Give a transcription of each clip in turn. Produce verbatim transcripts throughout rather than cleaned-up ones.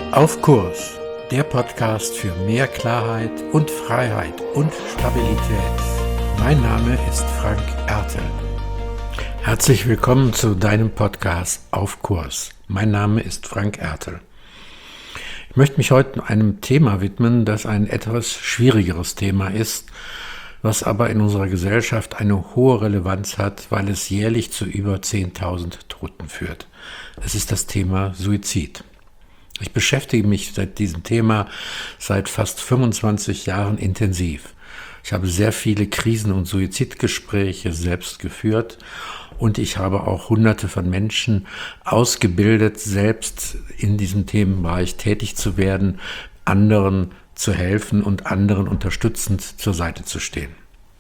Auf Kurs, der Podcast für mehr Klarheit und Freiheit und Stabilität. Mein Name ist Frank Ertel. Herzlich willkommen zu deinem Podcast Auf Kurs. Mein Name ist Frank Ertel. Ich möchte mich heute einem Thema widmen, das ein etwas schwierigeres Thema ist, was aber in unserer Gesellschaft eine hohe Relevanz hat, weil es jährlich zu über zehntausend Toten führt. Es ist das Thema Suizid. Ich beschäftige mich seit diesem Thema seit fast fünfundzwanzig Jahren intensiv. Ich habe sehr viele Krisen- und Suizidgespräche selbst geführt und ich habe auch Hunderte von Menschen ausgebildet, selbst in diesem Themenbereich tätig zu werden, anderen zu helfen und anderen unterstützend zur Seite zu stehen.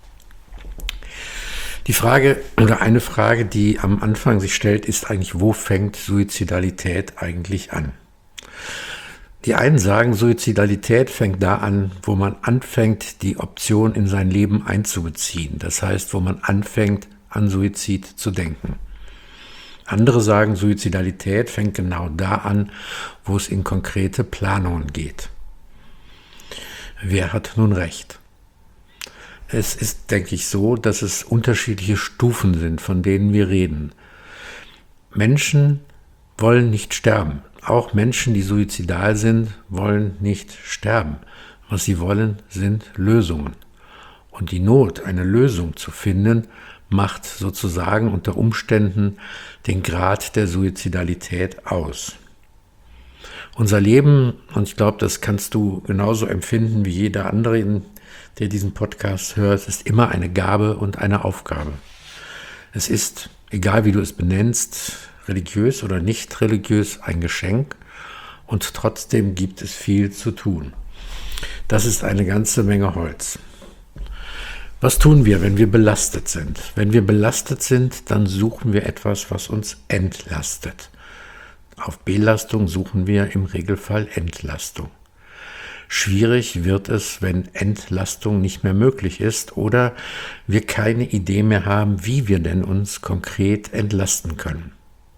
Die Frage oder eine Frage, die am Anfang sich stellt, ist eigentlich, wo fängt Suizidalität eigentlich an? Die einen sagen, Suizidalität fängt da an, wo man anfängt, die Option in sein Leben einzubeziehen. Das heißt, wo man anfängt, an Suizid zu denken. Andere sagen, Suizidalität fängt genau da an, wo es in konkrete Planungen geht. Wer hat nun recht? Es ist, denke ich, so, dass es unterschiedliche Stufen sind, von denen wir reden. Menschen wollen nicht sterben. Auch Menschen, die suizidal sind, wollen nicht sterben. Was sie wollen, sind Lösungen. Und die Not, eine Lösung zu finden, macht sozusagen unter Umständen den Grad der Suizidalität aus. Unser Leben, und ich glaube, das kannst du genauso empfinden wie jeder andere, der diesen Podcast hört, ist immer eine Gabe und eine Aufgabe. Es ist, egal wie du es benennst, religiös oder nicht religiös, ein Geschenk und trotzdem gibt es viel zu tun. Das ist eine ganze Menge Holz. Was tun wir, wenn wir belastet sind? Wenn wir belastet sind, dann suchen wir etwas, was uns entlastet. Auf Belastung suchen wir im Regelfall Entlastung. Schwierig wird es, wenn Entlastung nicht mehr möglich ist oder wir keine Idee mehr haben, wie wir denn uns konkret entlasten können.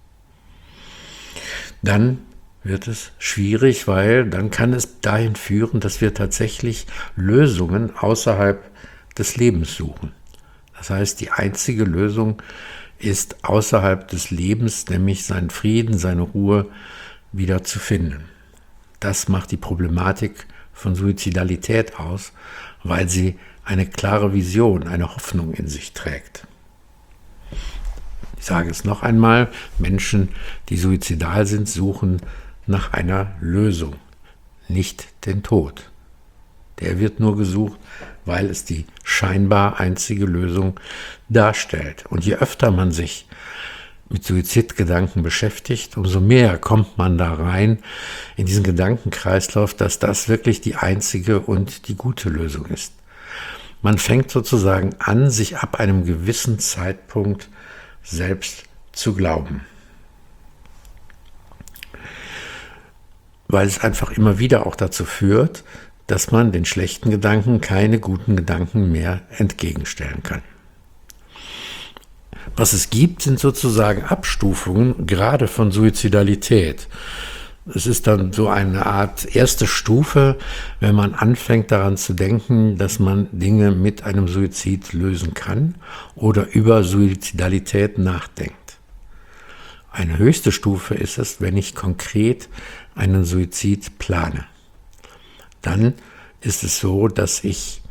Dann wird es schwierig, weil dann kann es dahin führen, dass wir tatsächlich Lösungen außerhalb des Lebens suchen. Das heißt, die einzige Lösung ist außerhalb des Lebens, nämlich seinen Frieden, seine Ruhe wieder zu finden. Das macht die Problematik von Suizidalität aus, weil sie eine klare Vision, eine Hoffnung in sich trägt. Ich sage es noch einmal, Menschen, die suizidal sind, suchen nach einer Lösung, nicht den Tod. Der wird nur gesucht, weil es die scheinbar einzige Lösung darstellt. Und je öfter man sich mit Suizidgedanken beschäftigt, umso mehr kommt man da rein in diesen Gedankenkreislauf, dass das wirklich die einzige und die gute Lösung ist. Man fängt sozusagen an, sich ab einem gewissen Zeitpunkt selbst zu glauben. Weil es einfach immer wieder auch dazu führt, dass man den schlechten Gedanken keine guten Gedanken mehr entgegenstellen kann. Was es gibt, sind sozusagen Abstufungen, gerade von Suizidalität. Es ist dann so eine Art erste Stufe, wenn man anfängt daran zu denken, dass man Dinge mit einem Suizid lösen kann oder über Suizidalität nachdenkt. Eine höchste Stufe ist es, wenn ich konkret einen Suizid plane. Dann ist es so, dass ich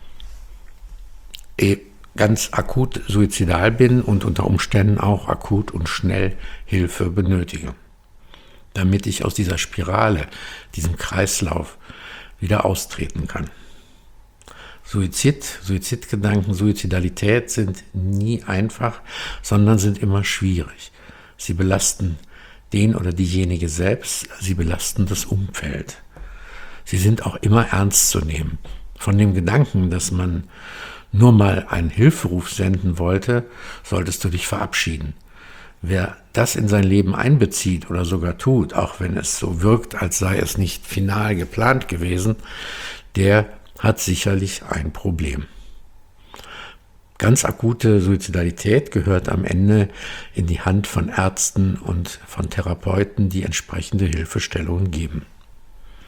ganz akut suizidal bin und unter Umständen auch akut und schnell Hilfe benötige, damit ich aus dieser Spirale, diesem Kreislauf wieder austreten kann. Suizid, Suizidgedanken, Suizidalität sind nie einfach, sondern sind immer schwierig. Sie belasten den oder diejenige selbst, sie belasten das Umfeld. Sie sind auch immer ernst zu nehmen. Von dem Gedanken, dass man nur mal einen Hilferuf senden wollte, solltest du dich verabschieden. Wer das in sein Leben einbezieht oder sogar tut, auch wenn es so wirkt, als sei es nicht final geplant gewesen, der hat sicherlich ein Problem. Ganz akute Suizidalität gehört am Ende in die Hand von Ärzten und von Therapeuten, die entsprechende Hilfestellungen geben.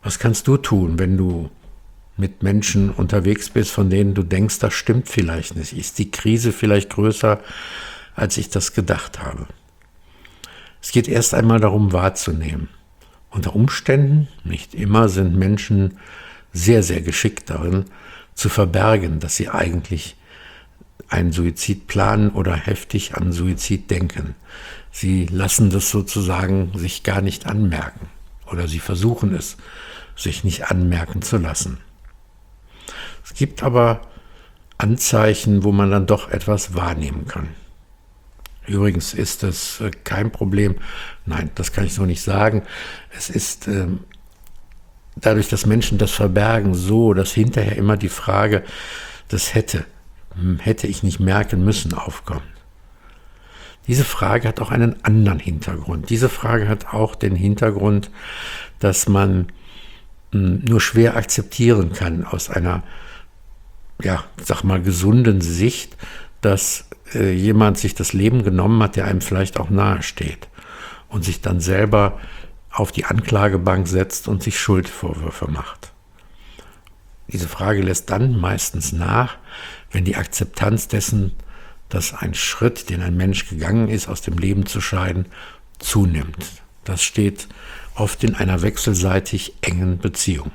Was kannst du tun, wenn du mit Menschen unterwegs bist, von denen du denkst, das stimmt vielleicht nicht? Ist die Krise vielleicht größer, als ich das gedacht habe? Es geht erst einmal darum, wahrzunehmen. Unter Umständen, nicht immer, sind Menschen sehr, sehr geschickt darin, zu verbergen, dass sie eigentlich einen Suizid planen oder heftig an Suizid denken. Sie lassen das sozusagen sich gar nicht anmerken oder sie versuchen es, sich nicht anmerken zu lassen. Es gibt aber Anzeichen, wo man dann doch etwas wahrnehmen kann. Übrigens ist das kein Problem. Nein, das kann ich so nicht sagen. Es ist ähm, dadurch, dass Menschen das verbergen, so, dass hinterher immer die Frage, das hätte, hätte ich nicht merken müssen, aufkommt. Diese Frage hat auch einen anderen Hintergrund. Diese Frage hat auch den Hintergrund, dass man mh, nur schwer akzeptieren kann aus einer, ja, sag mal, gesunden Sicht, dass äh, jemand sich das Leben genommen hat, der einem vielleicht auch nahe steht und sich dann selber auf die Anklagebank setzt und sich Schuldvorwürfe macht. Diese Frage lässt dann meistens nach, wenn die Akzeptanz dessen, dass ein Schritt, den ein Mensch gegangen ist, aus dem Leben zu scheiden, zunimmt. Das steht oft in einer wechselseitig engen Beziehung.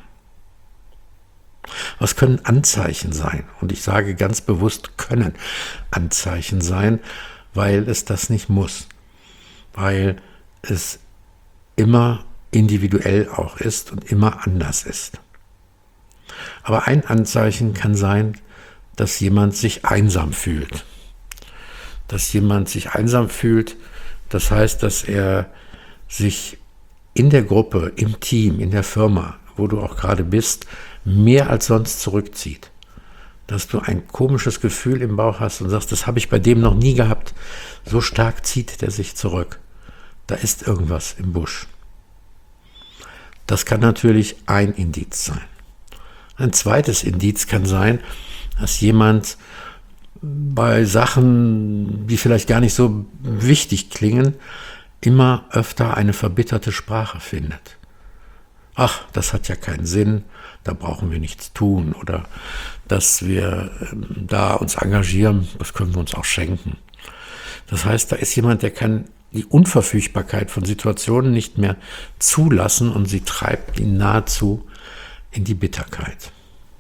Was können Anzeichen sein? Und ich sage ganz bewusst, können Anzeichen sein, weil es das nicht muss. Weil es immer individuell auch ist und immer anders ist. Aber ein Anzeichen kann sein, dass jemand sich einsam fühlt. Dass jemand sich einsam fühlt, das heißt, dass er sich in der Gruppe, im Team, in der Firma, wo du auch gerade bist, mehr als sonst zurückzieht. Dass du ein komisches Gefühl im Bauch hast und sagst, das habe ich bei dem noch nie gehabt. So stark zieht der sich zurück. Da ist irgendwas im Busch. Das kann natürlich ein Indiz sein. Ein zweites Indiz kann sein, dass jemand bei Sachen, die vielleicht gar nicht so wichtig klingen, immer öfter eine verbitterte Sprache findet. Ach, das hat ja keinen Sinn, da brauchen wir nichts tun oder dass wir da uns engagieren, das können wir uns auch schenken. Das heißt, da ist jemand, der kann die Unverfügbarkeit von Situationen nicht mehr zulassen und sie treibt ihn nahezu in die Bitterkeit.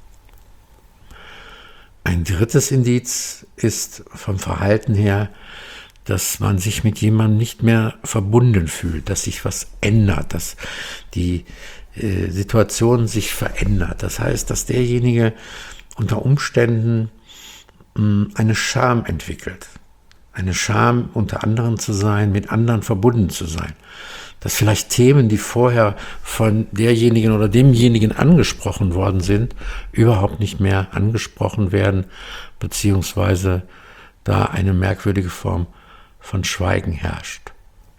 Ein drittes Indiz ist vom Verhalten her, dass man sich mit jemandem nicht mehr verbunden fühlt, dass sich was ändert, dass die äh, Situation sich verändert. Das heißt, dass derjenige unter Umständen mh, eine Scham entwickelt. Eine Scham, unter anderen zu sein, mit anderen verbunden zu sein. Dass vielleicht Themen, die vorher von derjenigen oder demjenigen angesprochen worden sind, überhaupt nicht mehr angesprochen werden, beziehungsweise da eine merkwürdige Form von Schweigen herrscht.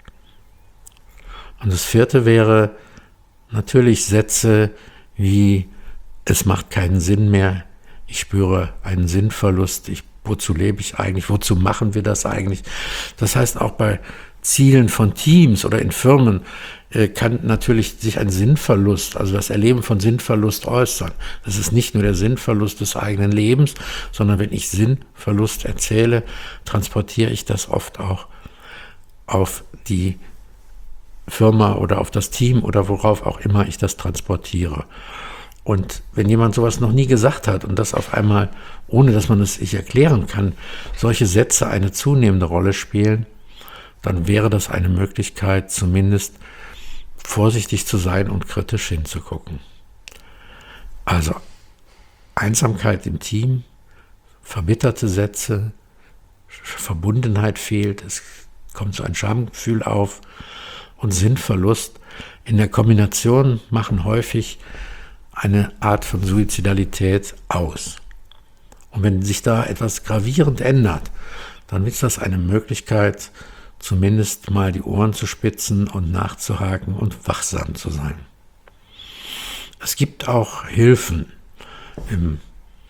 Und das vierte wäre natürlich Sätze wie, es macht keinen Sinn mehr, ich spüre einen Sinnverlust, ich, wozu lebe ich eigentlich, wozu machen wir das eigentlich? Das heißt, auch bei Zielen von Teams oder in Firmen äh, kann natürlich sich ein Sinnverlust, also das Erleben von Sinnverlust äußern. Das ist nicht nur der Sinnverlust des eigenen Lebens, sondern wenn ich Sinnverlust erzähle, transportiere ich das oft auch auf die Firma oder auf das Team oder worauf auch immer ich das transportiere. Und wenn jemand sowas noch nie gesagt hat und das auf einmal, ohne dass man es sich erklären kann, solche Sätze eine zunehmende Rolle spielen, dann wäre das eine Möglichkeit, zumindest vorsichtig zu sein und kritisch hinzugucken. Also Einsamkeit im Team, verbitterte Sätze, Verbundenheit fehlt, es kommt so ein Schamgefühl auf und Sinnverlust in der Kombination machen häufig eine Art von Suizidalität aus. Und wenn sich da etwas gravierend ändert, dann ist das eine Möglichkeit, zumindest mal die Ohren zu spitzen und nachzuhaken und wachsam zu sein. Es gibt auch Hilfen im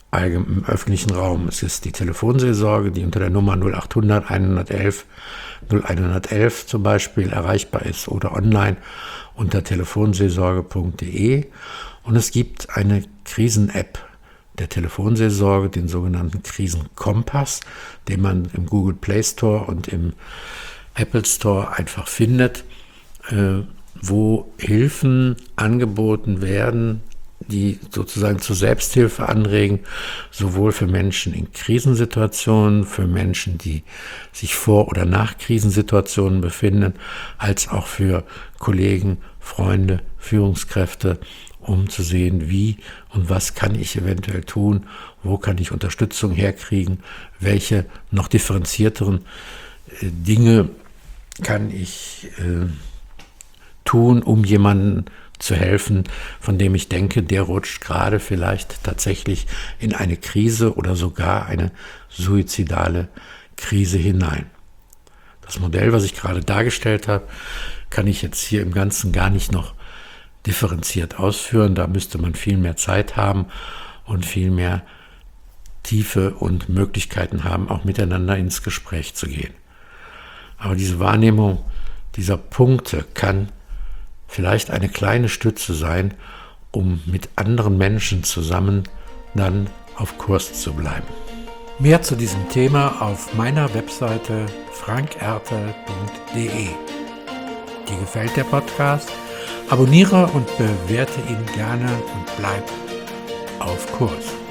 im öffentlichen Raum. Es ist die Telefonseelsorge, die unter der Nummer null achthundert einhundertelf null hundertelf zum Beispiel erreichbar ist oder online unter telefonseelsorge punkt de. Und es gibt eine Krisen-App der Telefonseelsorge, den sogenannten Krisenkompass, den man im Google Play Store und im Apple Store einfach findet, äh, wo Hilfen angeboten werden, die sozusagen zur Selbsthilfe anregen, sowohl für Menschen in Krisensituationen, für Menschen, die sich vor oder nach Krisensituationen befinden, als auch für Kollegen, Freunde, Führungskräfte, um zu sehen, wie und was kann ich eventuell tun, wo kann ich Unterstützung herkriegen, welche noch differenzierteren äh, Dinge kann ich äh, tun, um jemanden zu helfen, von dem ich denke, der rutscht gerade vielleicht tatsächlich in eine Krise oder sogar eine suizidale Krise hinein. Das Modell, was ich gerade dargestellt habe, kann ich jetzt hier im Ganzen gar nicht noch differenziert ausführen. Da müsste man viel mehr Zeit haben und viel mehr Tiefe und Möglichkeiten haben, auch miteinander ins Gespräch zu gehen. Aber diese Wahrnehmung dieser Punkte kann vielleicht eine kleine Stütze sein, um mit anderen Menschen zusammen dann auf Kurs zu bleiben. Mehr zu diesem Thema auf meiner Webseite frank ertel punkt de. Dir gefällt der Podcast? Abonniere und bewerte ihn gerne und bleib auf Kurs.